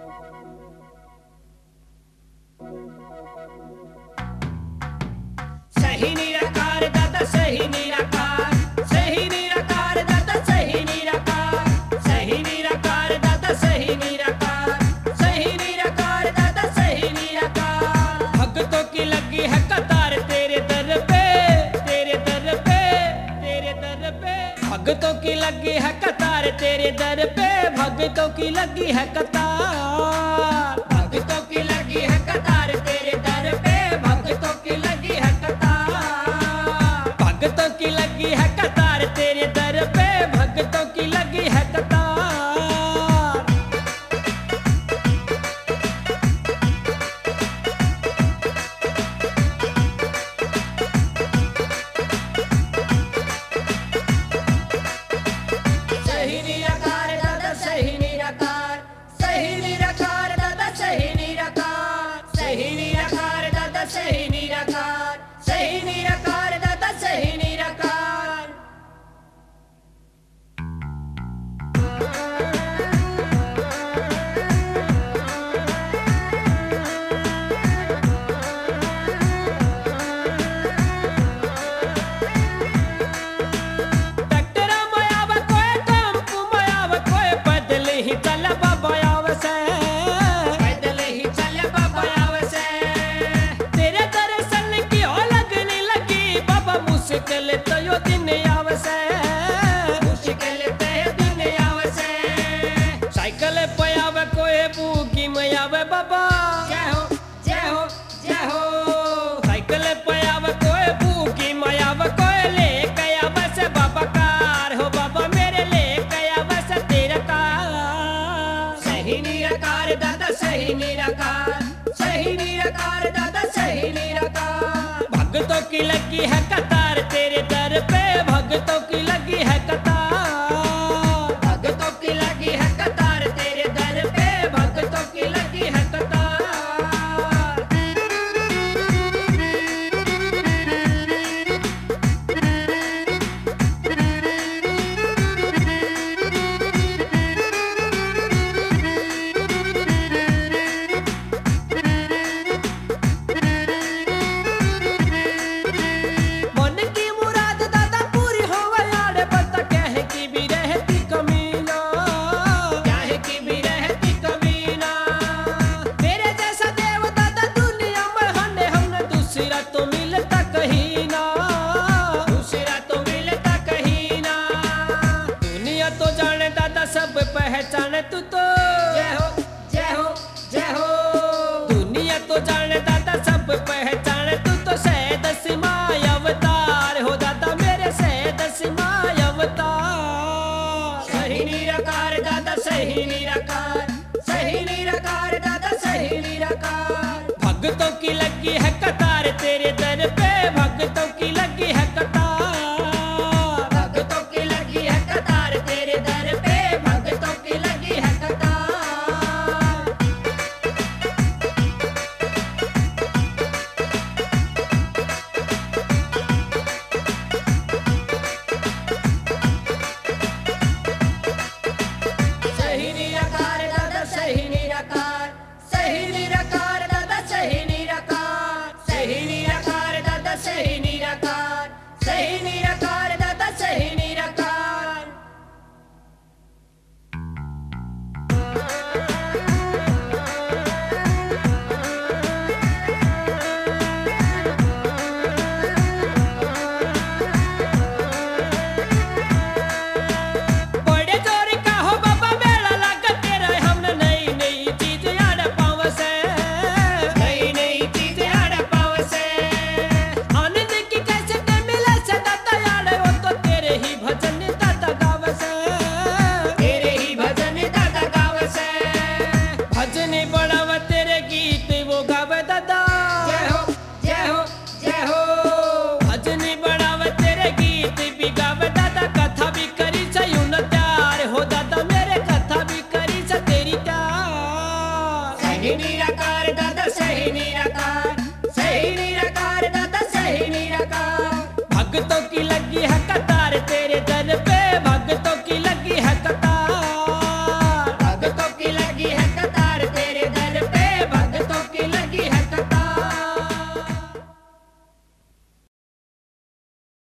सही निराकार दादा सही निराकार, सही निराकार दादा सही निराकार, सही निराकार दादा सही निराकार, सही निराकार दादा सही निराकार। भक्तों की लगी है कतार तेरे दर पे, तेरे दर पे, तेरे दर पे। भक्तों की लगी है कतार तेरे दर पे, भक्तों की लगी है कतार, भक्तों की लगी है कतार तेरे दर पे, भक्तों की लगी है कतार, भक्तों की लगी है कतार तेरे दर पे, भक्तों की लगी है कतार। सही निराकार दादा सही निराकार, सही निराकार दादा सही निराकार, सही निराकार दादा सही निराकार, सही निराकार दादा सही निराकार। ट्रैक्टर मयाव कोई टेम्पू मयाव कोई पैदल ही चल बाबा आव से, पैदल ही चल बाबा आव से। तेरे दर्शन की हो लगने लगी बाबा, मुश्किल तो यो दिन आव से, मुश्किल तो यो दिन आव से। साइकिल पे आवे कोई बूगी में आवे बाबा, जय हो जय हो जय हो। साइकिल पे आवे कोई बूगी में आवे कोई लेके आवे से बाबा कार हो बाबा मेरे लेके आवे से तेरा कार। सही निराकार दादा सही निराकार, सही निराकार दादा सही निराकार। भक्तों की लगी है कतार तेरे दर पे, भक्तों की लगी है कतार, भक्तों की लगी है कतार तेरे दर पे, भक्तों की लगी है कतार। मन की मुराद दादा पूरी होवे यार, बता क्या है कि भी रहती कमीना, क्या है कि भी रहती कमीना। तेरे जैसा देव दादा दुनिया में हने हमने दूसरा तो मिलता कहीं ना, दूसरा तो मिलता कहीं ना। दुनिया तो जाने दादा सब पहचाने तू तो, जय हो जय हो जय हो। दुनिया तो जाने दादा सब पहचाने तू तो, सैद सिमाय अवतार हो दादा मेरे सैद सिमाय अवतार। सही निराकार दादा सही निराकार, सही निराकार दादा सही निराकार। भक्तों की लगी है कतार तेरे दर पे, भक्तों की लगी है कतार, भक्तों की लगी है कतार तेरे दर पे, भक्तों की लगी है कतार। सही निराकार दादा सही निराकार, सही निराकार दादा सही निराकार, सही निराकार दादा सही निराकार, सही निराकार दादा सही निराकार। बड़े जोर का हो बाबा मेला लगा तेरा, हमने नई नई चीज यार पाव से, नई नई चीज यार पाव से। आनंद की कैसे ते मिले से दादा यार, वो तो तेरे ही भजन दादा गाव से, तेरे ही भजन दादा गाव से। भजन बढ़ावा तेरे गीत वो गावे दादा, जय हो जय हो जय हो। भजन बढ़ावा तेरे गीत भी गावे दादा, कथा भी करी सयू न त्यार हो दादा मेरे, कथा भी करी स तेरी त्यार। सही निराकार दादा सही निराकार, सही निराकार दादा सही निराकार। भक्तों की लगी है कतार तेरे दर